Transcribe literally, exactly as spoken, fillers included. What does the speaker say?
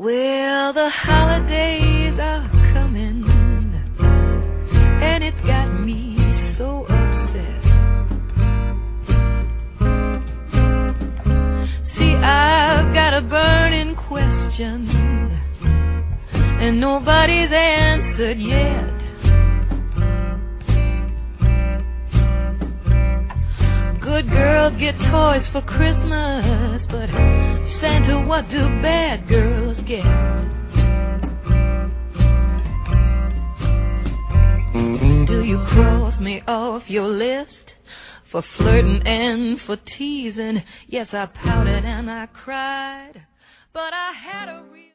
Well, the holidays are coming, and it's got me so upset. See, I've got a burning question, and nobody's answered yet. Good girls get toys for Christmas, but Santa, what do bad girls get? Do you cross me off your list for flirting and for teasing? Yes, I pouted and I cried, but I had a real